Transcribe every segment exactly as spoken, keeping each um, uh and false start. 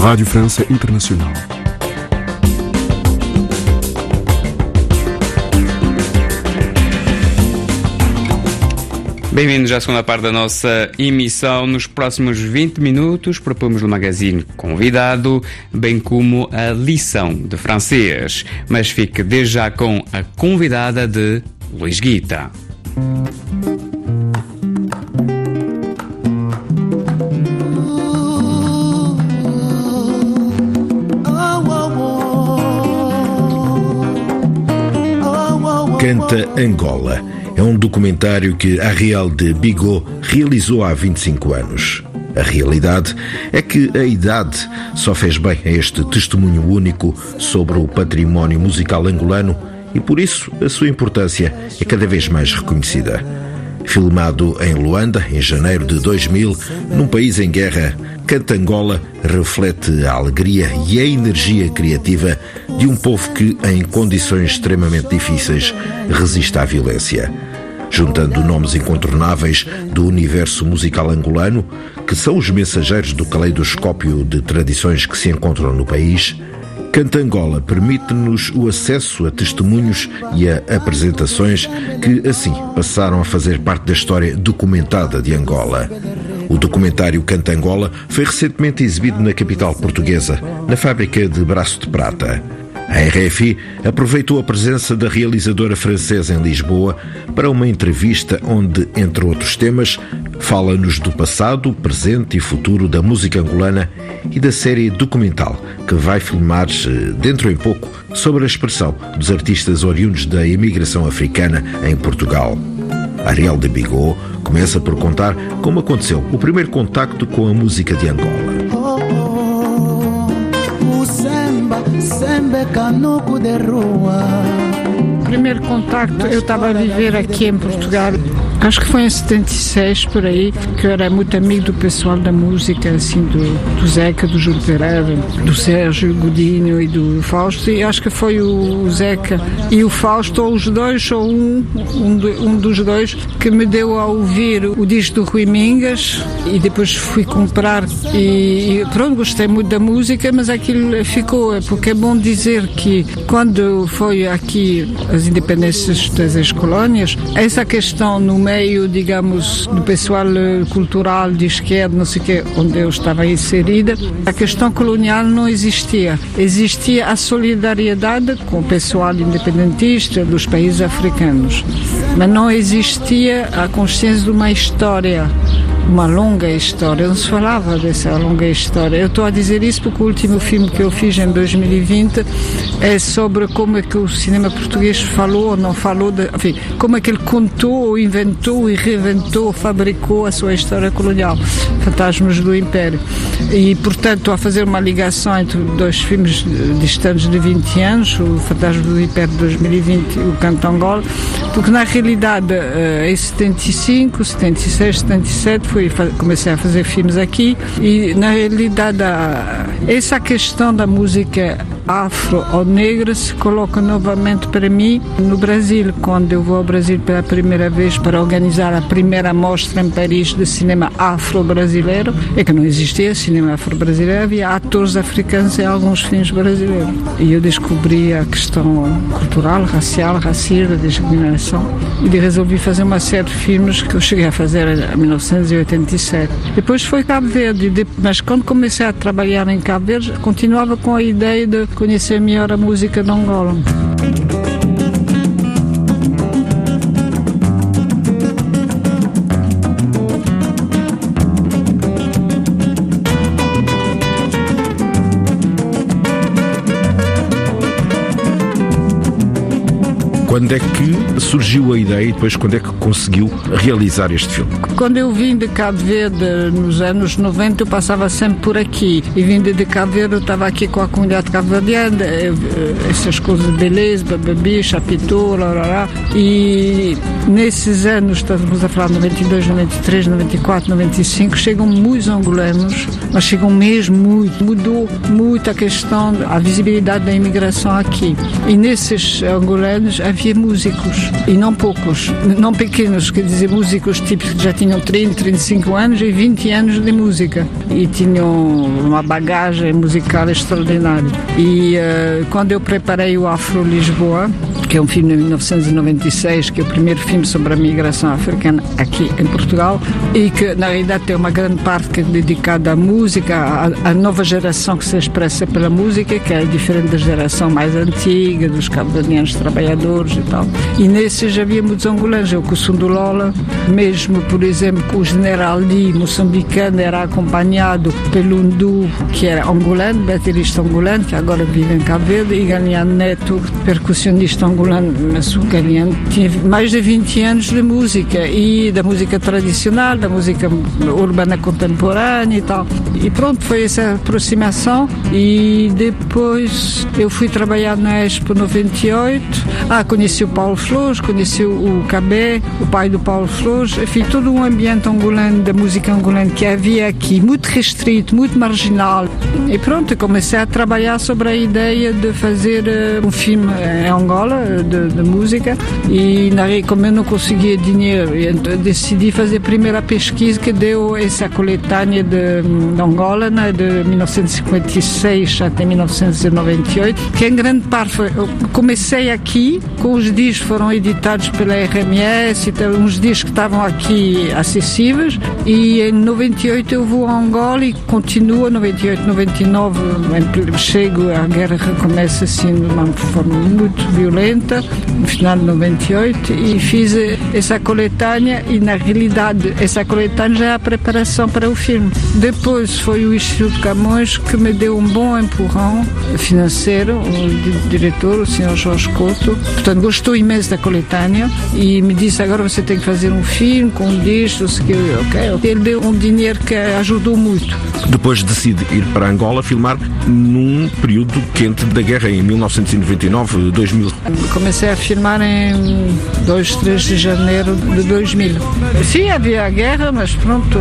Rádio França Internacional. Bem-vindos à segunda parte da nossa emissão. Nos próximos vinte minutos propomos o magazine convidado, bem como a lição de francês. Mas fique desde já com a convidada de Luís Guita. Canta Angola. É um documentário que Ariel de Bigot realizou há vinte e cinco anos. A realidade é que a idade só fez bem a este testemunho único sobre o património musical angolano e, por isso, a sua importância é cada vez mais reconhecida. Filmado em Luanda, em janeiro de dois mil, num país em guerra, Canta Angola reflete a alegria e a energia criativa de um povo que, em condições extremamente difíceis, resiste à violência. Juntando nomes incontornáveis do universo musical angolano, que são os mensageiros do caleidoscópio de tradições que se encontram no país, Canta Angola permite-nos o acesso a testemunhos e a apresentações que, assim, passaram a fazer parte da história documentada de Angola. O documentário Canta Angola foi recentemente exibido na capital portuguesa, na fábrica de Braço de Prata. A R F I aproveitou a presença da realizadora francesa em Lisboa para uma entrevista onde, entre outros temas, fala-nos do passado, presente e futuro da música angolana e da série documental que vai filmar dentro em pouco sobre a expressão dos artistas oriundos da imigração africana em Portugal. Ariel de Bigot começa por contar como aconteceu o primeiro contacto com a música de Angola. O primeiro contacto, eu estava a viver aqui em Portugal, acho que foi em setenta e seis, por aí, que eu era muito amigo do pessoal da música, assim, do, do Zeca, do Júlio Pereira, do Sérgio Godinho e do Fausto, e acho que foi o Zeca e o Fausto, ou os dois, ou um, um, do, um dos dois, que me deu a ouvir o disco do Rui Mingas, e depois fui comprar, e, e pronto, gostei muito da música, mas aquilo ficou, porque é bom dizer que quando foi aqui as independências das ex-colónias, essa questão no meio, digamos, do pessoal cultural de esquerda, não sei o que, onde eu estava inserida, a questão colonial não existia. Existia a solidariedade com o pessoal independentista dos países africanos, mas não existia a consciência de uma história, uma longa história. Não se falava dessa longa história. Eu estou a dizer isso porque o último filme que eu fiz em dois mil e vinte é sobre como é que o cinema português falou ou não falou, de, enfim, como é que ele contou, ou inventou e reinventou, fabricou a sua história colonial, Fantasmas do Império. E, portanto, estou a fazer uma ligação entre dois filmes distantes de vinte anos, o Fantasmas do Império de dois mil e vinte e o Canta Angola, porque na realidade em setenta e cinco, setenta e seis, setenta e sete fui, comecei a fazer filmes aqui e na realidade essa questão da música afro ou negra se coloca novamente para mim no Brasil, quando eu vou ao Brasil pela primeira vez para organizar a primeira mostra em Paris de cinema afro-brasileiro. É que não existia cinema afro-brasileiro, havia atores africanos em alguns filmes brasileiros. E eu descobri a questão cultural, racial, racista, discriminação, e resolvi fazer uma série de filmes que eu cheguei a fazer em mil novecentos e oitenta e sete. Depois foi Cabo Verde, mas quando comecei a trabalhar em Cabo Verde, continuava com a ideia de conhecer melhor a música de Angola. Quando é que surgiu a ideia e depois quando é que conseguiu realizar este filme? Quando eu vim de Cabo Verde nos anos noventa, eu passava sempre por aqui. E vindo de Cabo Verde, eu estava aqui com a comunidade cabo-verdiana, essas coisas de beleza, bababi, chapitou, lá, lá, lá. E nesses anos, estamos a falar de noventa e dois, noventa e três, noventa e quatro, noventa e cinco, chegam muitos angolanos, mas chegam mesmo muito. Mudou muito a questão, a visibilidade da imigração aqui. E nesses angolanos havia fotografia músicos, e não poucos, não pequenos, quer dizer, músicos tipos que já tinham trinta, trinta e cinco anos e vinte anos de música, e tinham uma bagagem musical extraordinária. E uh, quando eu preparei o Afro Lisboa, que é um filme de mil novecentos e noventa e seis, que é o primeiro filme sobre a migração africana aqui em Portugal, e que na realidade tem uma grande parte que é dedicada à música, à, à nova geração que se expressa pela música, que é diferente da geração mais antiga, dos cabo-verdianos trabalhadores e tal. E nesse já havia muitos angolanos, eu com o Sundulola, mesmo, por exemplo, com o General Lee, moçambicano, era acompanhado pelo Ndu, que era angolano, baterista angolano, que agora vive em Cabo Verde, e Galiano Neto, percussionista angolano, mas o Galiano tinha mais de vinte anos de música, e da música tradicional, da música urbana contemporânea e tal. E pronto, foi essa aproximação, e depois eu fui trabalhar na Expo noventa e oito, ah, conheci o Paulo Flores, conheci o Cabé, o pai do Paulo Flores, enfim, todo um ambiente angolano, da música angolana que havia aqui, muito restrito, muito marginal. E pronto, eu comecei a trabalhar sobre a ideia de fazer uh, um filme em Angola, de, de música, e na, como eu não conseguia dinheiro, eu decidi fazer a primeira pesquisa que deu essa coletânea de, de Angola, né, de mil novecentos e cinquenta e seis até mil novecentos e noventa e oito, que em grande parte foi, eu comecei aqui, com os discos foram editados pela R M S, então, uns discos que estavam aqui acessíveis, e em noventa e oito eu vou a Angola e continuo, noventa e oito, noventa e nove, chego, a guerra recomeça assim de uma forma muito violenta, no final de noventa e oito, e fiz essa coletânea, e na realidade essa coletânea já é a preparação para o filme. Depois foi o Instituto Camões que me deu um bom empurrão financeiro, o diretor, o senhor Jorge Couto, portanto gostou imenso da coletânea e me disse: agora você tem que fazer um filme com um disco, ok. Ele deu um dinheiro que ajudou muito. Depois decide ir para Angola filmar num período quente da guerra, em mil novecentos e noventa e nove, dois mil. Comecei a filmar em dois, três de janeiro de dois mil. Sim, havia a guerra, mas pronto,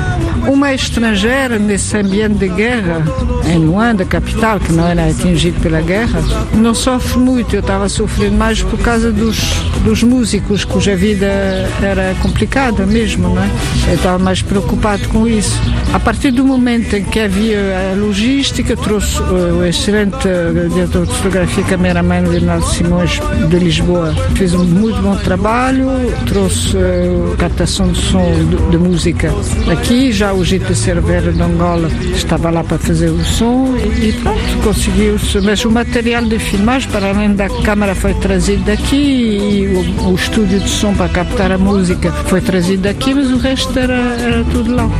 uma estrangeira nesse ambiente de guerra, em Luanda, capital, que não era atingido pela guerra, não sofre muito. Eu estava sofrendo mais por causa dos, dos músicos, cuja vida era complicada mesmo, não é? Eu estava mais preocupado com isso. A partir do momento em que havia a logística, trouxe uh, o excelente uh, diretor de fotografia, cameraman Leonardo Simões, de Lisboa. Fez um muito bom trabalho, trouxe uh, captação de som de, de música aqui. Já o G P Cervera de Angola estava lá para fazer o som e, e pronto, conseguiu-se. Mas o material de filmagem, para além da câmara, foi trazido daqui, e o, o estúdio de som para captar a música foi trazido daqui, mas o resto era, era tudo lá.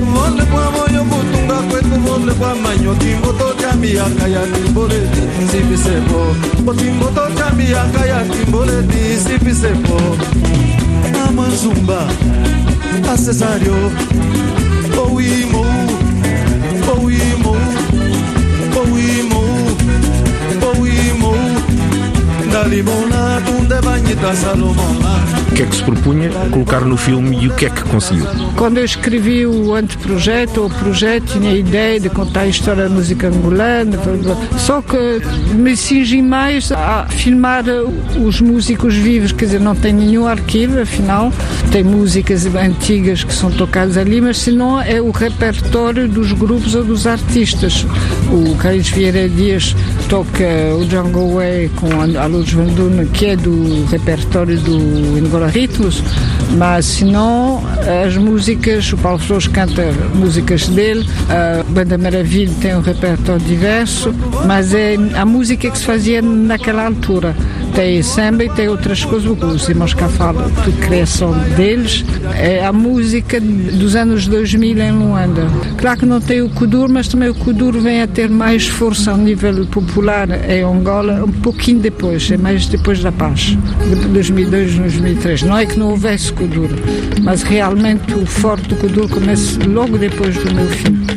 Amanzumba, acessario, ouimo, ouimo, ouimo, ouimo, da limona, tunde banhita salomona. O que é que se propunha colocar no filme e o que é que conseguiu? Quando eu escrevi o anteprojeto, o projeto tinha a ideia de contar a história da música angolana, só que me cingi mais a filmar os músicos vivos, quer dizer, não tem nenhum arquivo, afinal, tem músicas antigas que são tocadas ali, mas senão é o repertório dos grupos ou dos artistas. O Carlos Vieira Dias toca o Django Way com a Lourdes Vanduna, que é do repertório do Angola Ritmos, mas senão as músicas, o Paulo Flores canta músicas dele, a Banda Maravilha tem um repertório diverso, mas é a música que se fazia naquela altura. Tem samba e tem outras coisas, os irmãos Cafala, tudo criação deles. É a música dos anos dois mil em Luanda. Claro que não tem o Kuduro, mas também o Kuduro vem a ter mais força a nível popular em Angola um pouquinho depois, é mais depois da paz, de dois mil e dois, dois mil e três. Não é que não houvesse Kuduro, mas realmente o forte do Kuduro começa logo depois do meu filme.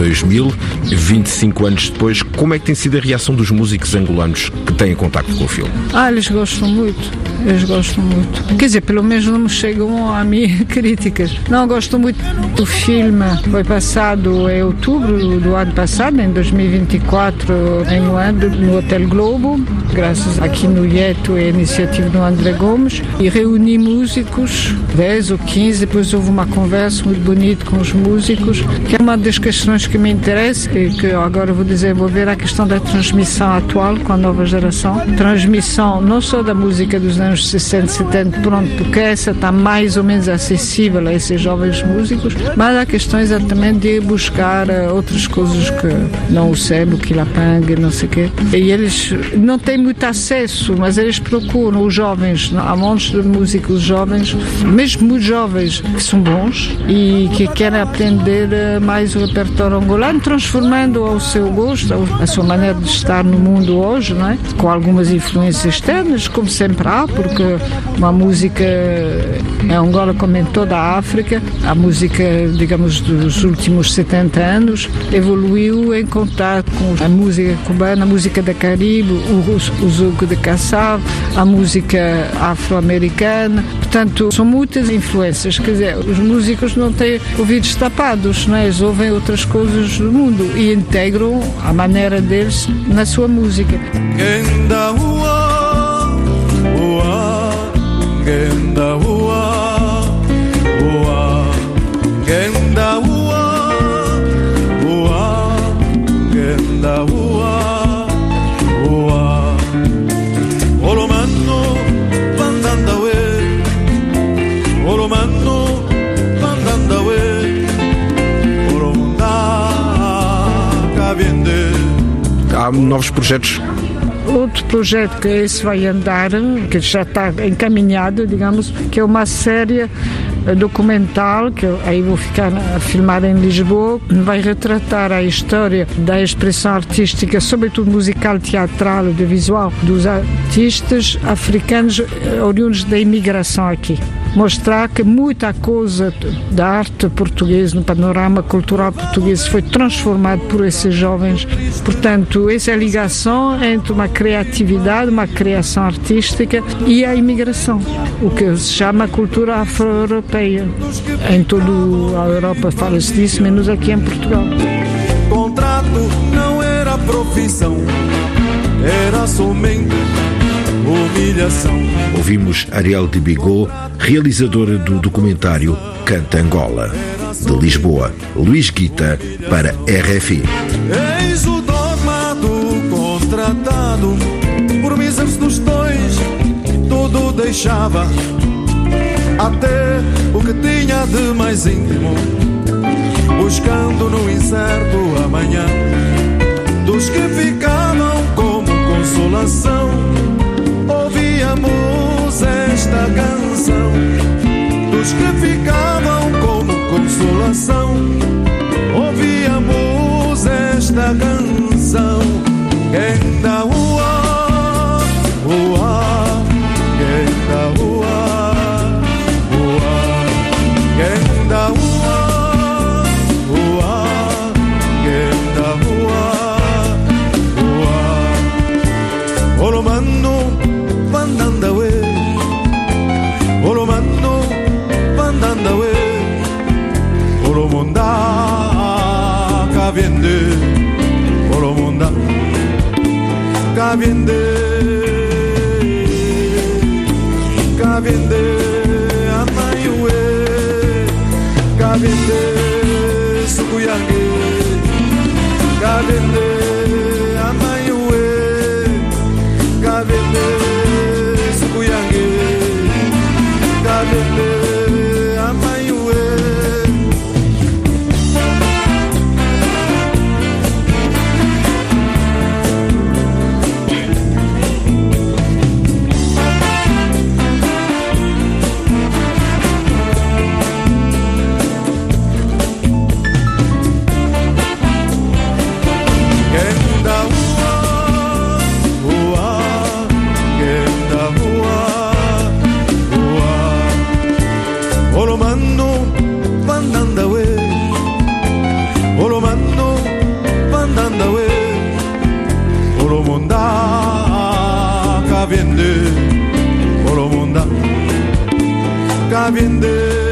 dois mil, vinte e cinco anos depois, como é que tem sido a reação dos músicos angolanos que têm contacto com o filme? Ah, eles gostam muito. Eles gostam muito. Quer dizer, pelo menos não me chegam a mim críticas. Não, gostam muito do filme. Foi passado em outubro do ano passado, em dois mil e vinte e quatro, em Luanda, no Hotel Globo, graças aqui no Ieto e a iniciativa do André Gomes, e reuni músicos, dez ou quinze, depois houve uma conversa muito bonita com os músicos, que é uma das questões que me interessa e que agora vou desenvolver, a questão da transmissão atual com a nova geração. Transmissão não só da música dos anos sessenta, setenta, pronto, porque essa está mais ou menos acessível a esses jovens músicos, mas a questão é exatamente de buscar uh, outras coisas que não o sebo, o quilapang, não sei o quê. E eles não têm muito acesso, mas eles procuram os jovens, há montes de músicos jovens, mesmo muito jovens, que são bons e que querem aprender uh, mais o repertório angolano, transformando ao seu gosto, a sua maneira de estar no mundo hoje, não é? Com algumas influências externas, como sempre há, porque uma música em Angola, como em toda a África, a música, digamos, dos últimos setenta anos, evoluiu em contato com a música cubana, a música da Caribe, o, o zouk de Kassab, a música afro-americana. Portanto, são muitas influências. Quer dizer, os músicos não têm ouvidos tapados, não é? Eles ouvem outras coisas do mundo e integram a maneira deles na sua música. Genda ua, ua, genda ua, ua, genda ua, ua. Olomano, pandandawe, olomano, pandandawe, olomanda, cabiende. Há novos projetos? Outro projeto que esse vai andar, que já está encaminhado, digamos, que é uma série documental, que eu, aí vou ficar a filmar em Lisboa, vai retratar a história da expressão artística, sobretudo musical, teatral, audiovisual, dos artistas africanos oriundos da imigração aqui. Mostrar que muita coisa da arte portuguesa, no panorama cultural português, foi transformado por esses jovens. Portanto, essa é a ligação entre uma criatividade, uma criação artística e a imigração, o que se chama cultura afro-europeia. Em toda a Europa fala-se disso, menos aqui em Portugal. Contrato não era profissão, era somente humilhação. Ouvimos Ariel de Bigot, realizadora do documentário Canta Angola. De Lisboa, Luís Guita, para R F I. Eis o dogma do contratado, por miseros dos dois, tudo deixava, até o que tinha de mais íntimo, buscando no incerto amanhã, dos que ficavam como consolação. Ouvíamos esta canção, dos que ficavam como consolação. Ouvíamos esta canção. Genda ua, ua, genda ua, ua, genda ua, ua, genda ua, ua. Olomano pandandawe, olomano pandandawe, olomonda cabiende, olomonda cabiende, cabiende amayue, cabiende sukuyange, cabiende amayue, cabiende sukuyange, cabiende amayue. Genda cá vende,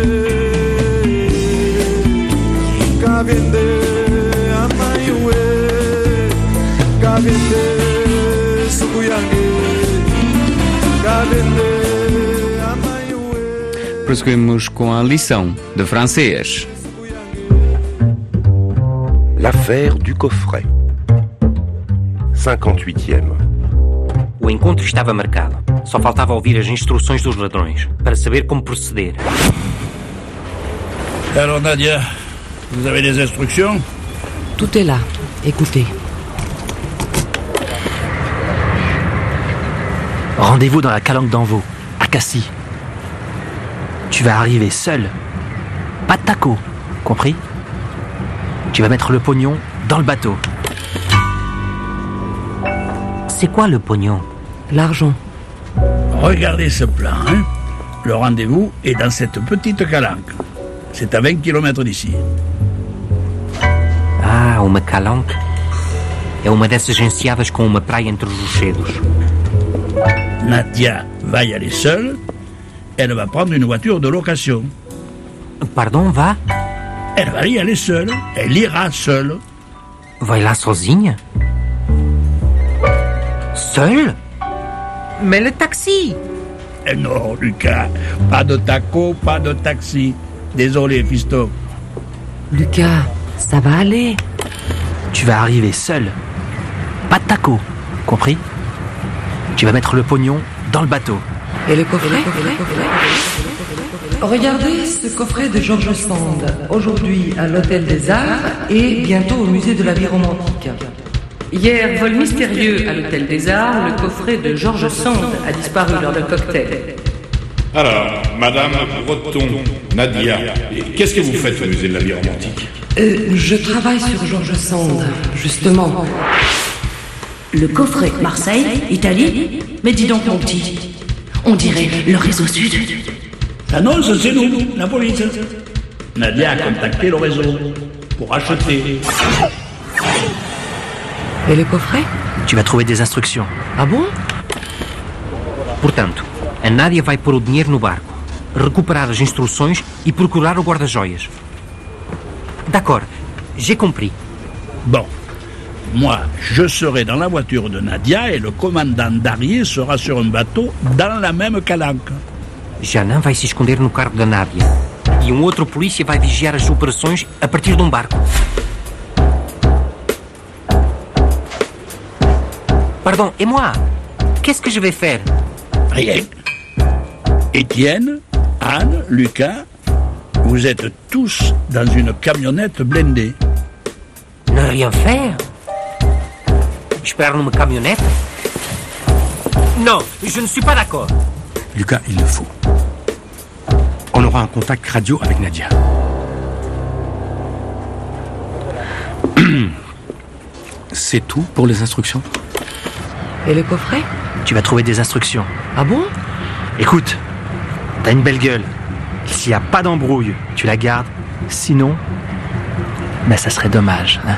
cá vende, a mãe ué, cá vende, sucuyangue, cá vende, a mãe ué. Prosseguimos com a lição de francês. L'affaire du coffret. cinquante-huitième. O encontro estava marcado. Só faltava ouvir as instruções dos ladrões para saber como proceder. Alors Nadia, vous avez des instructions? Tout est là. Écoutez. Rendez-vous dans la calanque d'Envaux, à Cassis. Tu vas arriver seul. Pas de taco, compris? Tu vas mettre le pognon dans le bateau. C'est quoi le pognon? L'argent. Regardez ce plan, hein. Le rendez-vous est dans cette petite calanque. C'est à vingt kilomètres d'ici. Ah, uma calanque. É uma dessas enseadas com uma praia entre os rochedos. Nadia va y aller seule. Elle va prendre une voiture de location. Pardon, va? Elle va y aller seule. Elle ira seule. Vai lá sozinha? Seule? Mais le taxi! Eh non, Lucas. Pas de taco, pas de taxi. Désolé, fiston. Lucas, ça va aller. Tu vas arriver seul. Pas de taco, compris? Tu vas mettre le pognon dans le bateau. Et le coffret? Regardez ce coffret de George Sand. Aujourd'hui à l'Hôtel des Arts et bientôt au Musée de la Vie Romantique. Hier, vol mystérieux à l'Hôtel des Arts, le coffret de George Sand a disparu lors d'un cocktail. Alors, Madame Breton, Nadia, qu'est-ce que vous faites au Musée de la Vie Romantique? euh, Je travaille sur George Sand, justement. Le coffret Marseille, Italie. Mais dis donc mon petit, on dirait le réseau sud. Ah non, ça c'est nous, la police. Nadia a contacté le réseau pour acheter. Et le coffret? Tu vas trouver des instructions. Ah bon? Portanto, a Nádia vai pôr o dinheiro no barco, recuperar as instruções e procurar o guarda-joias. D'accord, j'ai compris. Bon, moi, je serai dans la voiture de Nadia et le commandant Darier sera sur un bateau dans la même calanque. Janan vai se esconder no carro da Nádia e um outro polícia vai vigiar as operações a partir de um barco. Pardon, et moi? Qu'est-ce que je vais faire? Rien. Étienne, Anne, Lucas, vous êtes tous dans une camionnette blindée. Ne rien faire? Esperar numa caminhonete? Non, je ne suis pas d'accord. Lucas, il le faut. On aura un contact radio avec Nadia. C'est tout pour les instructions? Et le coffret? Tu vas trouver des instructions. Ah bon? Écoute, t'as une belle gueule. S'il n'y a pas d'embrouille, tu la gardes. Sinon, ben ça serait dommage, hein.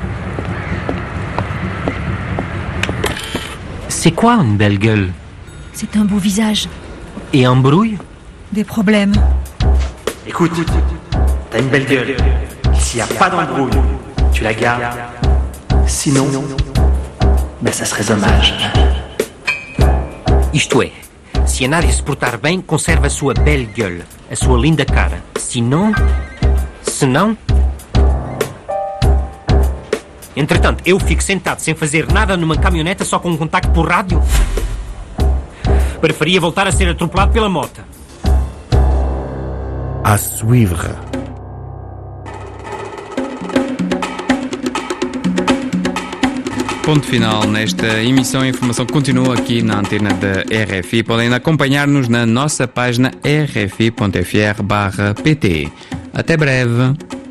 C'est quoi une belle gueule? C'est un beau visage. Et embrouille? Des problèmes. Écoute, t'as une belle gueule. S'il n'y a pas d'embrouille, tu la gardes. Sinon, ben ça serait dommage. Isto é, se a Nádia se portar bem, conserva a sua belle gueule, a sua linda cara. Se não, se não... Entretanto, eu fico sentado sem fazer nada numa caminhoneta só com um contacto por rádio. Preferia voltar a ser atropelado pela moto. À suivre. Ponto final nesta emissão. A informação continua aqui na antena da R F I. Podem acompanhar-nos na nossa página r f i ponto f r barra p t. Até breve.